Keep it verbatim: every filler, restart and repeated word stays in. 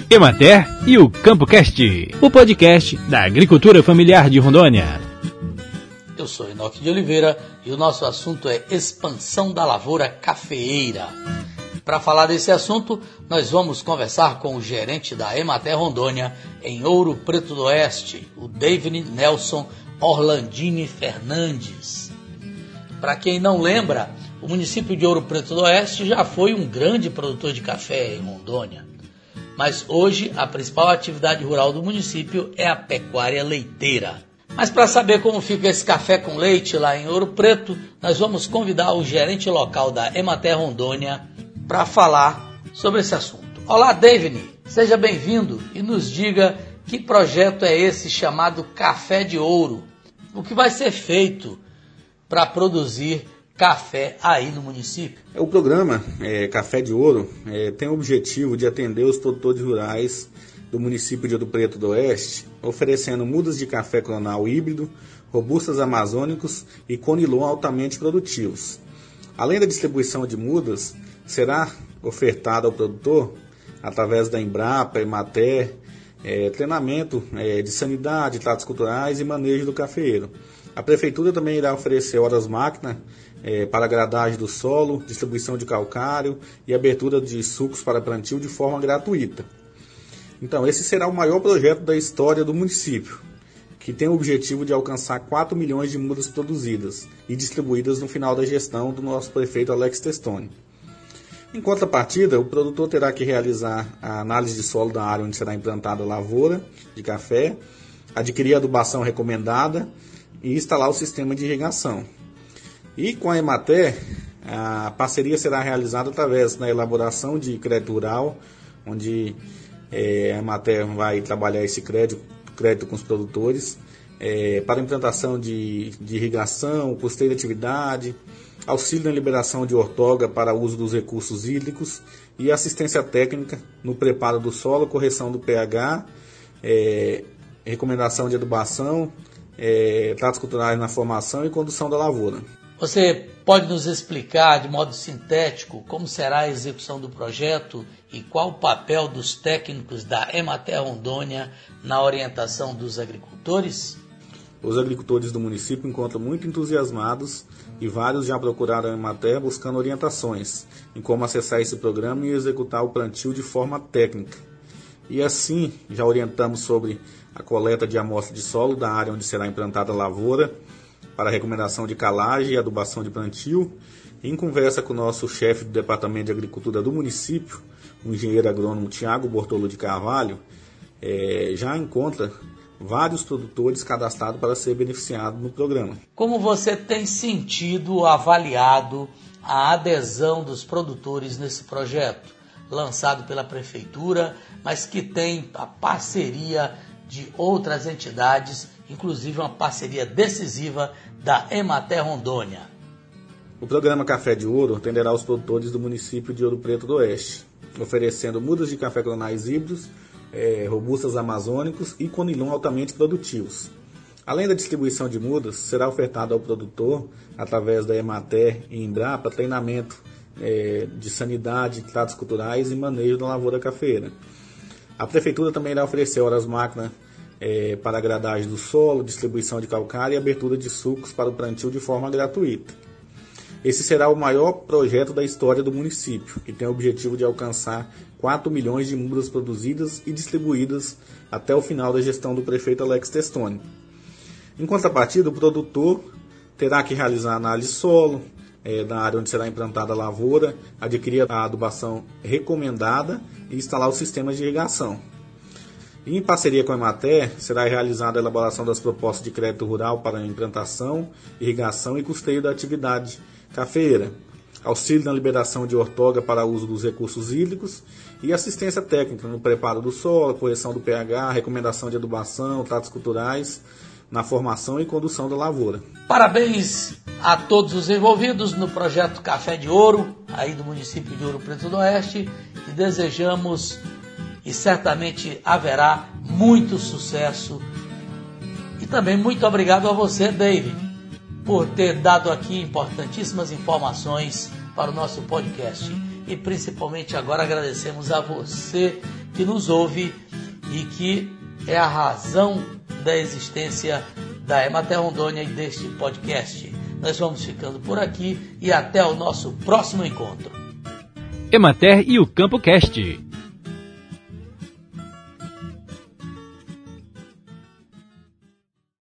Emater e o CampoCast, o podcast da agricultura familiar de Rondônia. Eu sou Enoque de Oliveira e o nosso assunto é expansão da lavoura cafeeira. Para falar desse assunto, nós vamos conversar com o gerente da Emater Rondônia em Ouro Preto do Oeste, o David Nelson Orlandini Fernandes. Para quem não lembra, o município de Ouro Preto do Oeste já foi um grande produtor de café em Rondônia. Mas hoje a principal atividade rural do município é a pecuária leiteira. Mas para saber como fica esse café com leite lá em Ouro Preto, nós vamos convidar o gerente local da Emater Rondônia para falar sobre esse assunto. Olá, David, seja bem-vindo e nos diga que projeto é esse chamado Café de Ouro. O que vai ser feito para produzir café aí no município? O programa é, Café de Ouro é, tem o objetivo de atender os produtores rurais do município de Ouro Preto do Oeste, oferecendo mudas de café clonal híbrido, robustas amazônicos e conilon altamente produtivos. Além da distribuição de mudas, será ofertado ao produtor, através da Embrapa, Emater, é, treinamento é, de sanidade, tratos culturais e manejo do cafeeiro. A Prefeitura também irá oferecer horas-máquina é, para gradagem do solo, distribuição de calcário e abertura de sucos para plantio de forma gratuita. Então, esse será o maior projeto da história do município, que tem o objetivo de alcançar quatro milhões de mudas produzidas e distribuídas no final da gestão do nosso prefeito Alex Testoni. Em contrapartida, o produtor terá que realizar a análise de solo da área onde será implantada a lavoura de café, adquirir a adubação recomendada e instalar o sistema de irrigação. E com a Emater, a parceria será realizada através da elaboração de crédito rural, onde é, a Emater vai trabalhar esse crédito, crédito com os produtores, é, para implantação de, de irrigação, custeio de atividade, auxílio na liberação de ortoga para uso dos recursos hídricos e assistência técnica no preparo do solo, correção do pH, é, recomendação de adubação, é, tratos culturais na formação e condução da lavoura. Você pode nos explicar de modo sintético como será a execução do projeto e qual o papel dos técnicos da Emater Rondônia na orientação dos agricultores? Os agricultores do município encontram muito entusiasmados e vários já procuraram a Emater buscando orientações em como acessar esse programa e executar o plantio de forma técnica. E assim, já orientamos sobre a coleta de amostra de solo da área onde será implantada a lavoura, para recomendação de calagem e adubação de plantio. Em conversa com o nosso chefe do Departamento de Agricultura do município, o engenheiro agrônomo Tiago Bortolo de Carvalho, é, já encontra vários produtores cadastrados para ser beneficiados no programa. Como você tem sentido, avaliado a adesão dos produtores nesse projeto, lançado pela Prefeitura, mas que tem a parceria de outras entidades, inclusive uma parceria decisiva da Emater Rondônia? O programa Café de Ouro atenderá os produtores do município de Ouro Preto do Oeste, oferecendo mudas de café clonais híbridos, é, robustas amazônicos e conilon altamente produtivos. Além da distribuição de mudas, será ofertado ao produtor, através da Emater e Embrapa, treinamento é, de sanidade, tratos culturais e manejo da lavoura cafeeira. A Prefeitura também irá oferecer horas-máquina é, para a gradagem do solo, distribuição de calcário e abertura de sucos para o plantio de forma gratuita. Esse será o maior projeto da história do município, que tem o objetivo de alcançar quatro milhões de mudas produzidas e distribuídas até o final da gestão do prefeito Alex Testoni. Em contrapartida, o produtor terá que realizar a análise de solo é, da área onde será implantada a lavoura, adquirir a adubação recomendada e instalar os sistemas de irrigação. E, em parceria com a Emater, será realizada a elaboração das propostas de crédito rural para implantação, irrigação e custeio da atividade cafeeira, auxílio na liberação de ortoga para uso dos recursos hídricos e assistência técnica no preparo do solo, correção do pH, recomendação de adubação, tratos culturais na formação e condução da lavoura. Parabéns a todos os envolvidos no projeto Café de Ouro, aí do município de Ouro Preto do Oeste, e desejamos, e certamente haverá muito sucesso. E também muito obrigado a você, David, por ter dado aqui importantíssimas informações para o nosso podcast. E principalmente agora agradecemos a você que nos ouve e que é a razão da existência da Emater Rondônia e deste podcast. Nós vamos ficando por aqui e até o nosso próximo encontro. Emater e o CampoCast.